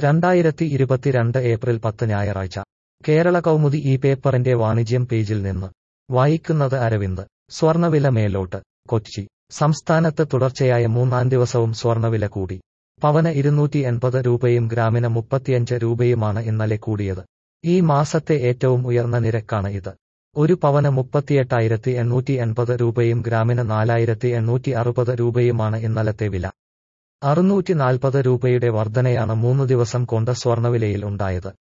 2022 April 10 ഞായറാഴ്ച കേരള കൗമുദി ഈ പേപ്പറിന്റെ വാണിജ്യം പേജിൽ നിന്ന് വായിക്കുന്നത് അരവിന്ദ്. സ്വർണ്ണവില മേലോട്ട്. കൊച്ചി. സംസ്ഥാനത്ത് തുടർച്ചയായ മൂന്നാം ദിവസവും സ്വർണ്ണവില കൂടി. പവന് 280 രൂപയും ഗ്രാമിന് 35 രൂപയുമാണ് ഇന്നലെ കൂടിയത്. ഈ മാസത്തെ ഏറ്റവും ഉയർന്ന നിരക്കാണ് ഇത്. ഒരു പവന് 38,880 രൂപയും ഗ്രാമിന് 4,860 രൂപയുമാണ് ഇന്നലത്തെ വില. 640 രൂപയുടെ വർധനയാണ് 3 ദിവസം കൊണ്ട് സ്വർണ്ണവിലയിൽ ഉണ്ടായത്.